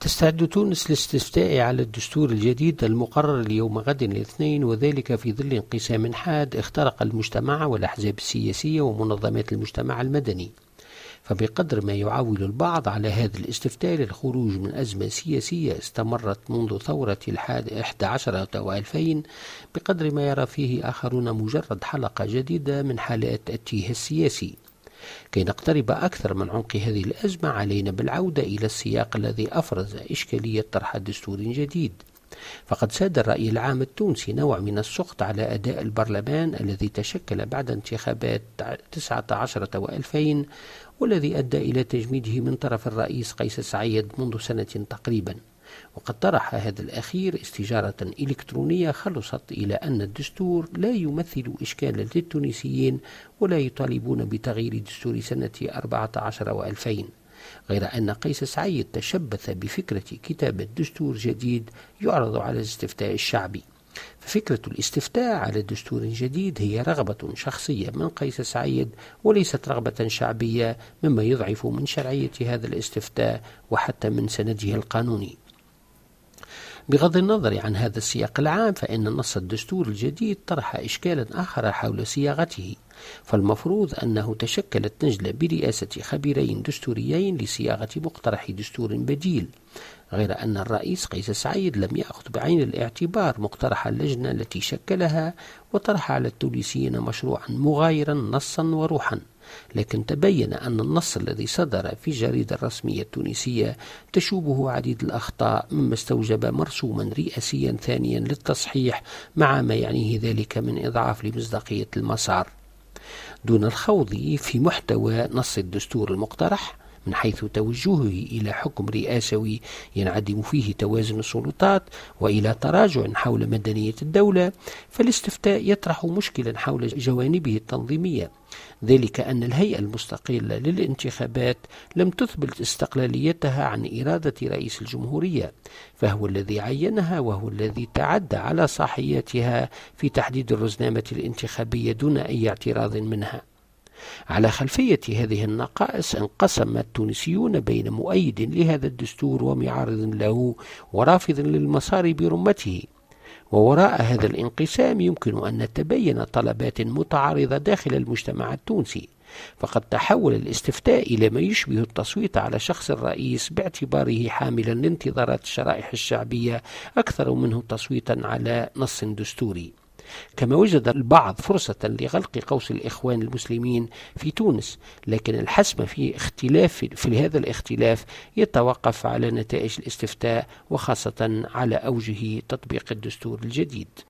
تستعد تونس للاستفتاء على الدستور الجديد المقرر اليوم غد الاثنين، وذلك في ظل انقسام حاد اخترق المجتمع والأحزاب السياسية ومنظمات المجتمع المدني. فبقدر ما يعول البعض على هذا الاستفتاء للخروج من أزمة سياسية استمرت منذ ثورة 11 و2000، بقدر ما يرى فيه آخرون مجرد حلقة جديدة من حالات التيه السياسي. كي نقترب أكثر من عمق هذه الأزمة، علينا بالعودة إلى السياق الذي أفرز إشكالية طرح دستور جديد. فقد ساد الرأي العام التونسي نوع من السخط على أداء البرلمان الذي تشكل بعد انتخابات 19 و2000، والذي أدى إلى تجميده من طرف الرئيس قيس سعيد منذ سنة تقريبا. وقد طرح هذا الأخير استجارة إلكترونية خلصت إلى أن الدستور لا يمثل إشكالا للتونسيين ولا يطالبون بتغيير دستور سنة 14 و2000، غير أن قيس سعيد تشبث بفكرة كتابة دستور جديد يعرض على الاستفتاء الشعبي. ففكرة الاستفتاء على دستور جديد هي رغبة شخصية من قيس سعيد وليست رغبة شعبية، مما يضعف من شرعية هذا الاستفتاء وحتى من سنده القانوني. بغض النظر عن هذا السياق العام، فإن نص الدستور الجديد طرح إشكالا آخر حول صياغته. فالمفروض أنه تشكلت نجلة برئاسة خبيرين دستوريين لصياغة مقترح دستور بديل، غير أن الرئيس قيس سعيد لم يأخذ بعين الاعتبار مقترح اللجنة التي شكلها وطرح على التونسيين مشروعا مغايرا نصا وروحا. لكن تبين أن النص الذي صدر في الجريدة الرسمية التونسية تشوبه عديد الأخطاء، مما استوجب مرسوما رئاسيا ثانيا للتصحيح، مع ما يعنيه ذلك من إضعاف لمصداقية المسار. دون الخوض في محتوى نص الدستور المقترح من حيث توجهه إلى حكم رئاسوي ينعدم فيه توازن السلطات وإلى تراجع حول مدنية الدولة، فالاستفتاء يطرح مشكلا حول جوانبه التنظيمية، ذلك أن الهيئة المستقلة للانتخابات لم تثبت استقلاليتها عن إرادة رئيس الجمهورية، فهو الذي عينها وهو الذي تعدى على صلاحياتها في تحديد الرزنامة الانتخابية دون أي اعتراض منها. على خلفية هذه النقائص انقسم التونسيون بين مؤيد لهذا الدستور ومعارض له ورافض للمسار برمته. ووراء هذا الانقسام يمكن أن نتبين طلبات متعارضة داخل المجتمع التونسي. فقد تحول الاستفتاء إلى ما يشبه التصويت على شخص الرئيس باعتباره حاملا لانتظارات الشرائح الشعبية أكثر منه تصويتا على نص دستوري. كما وجد البعض فرصة لغلق قوس الإخوان المسلمين في تونس، لكن الحسم في هذا الاختلاف يتوقف على نتائج الاستفتاء، وخاصة على أوجه تطبيق الدستور الجديد.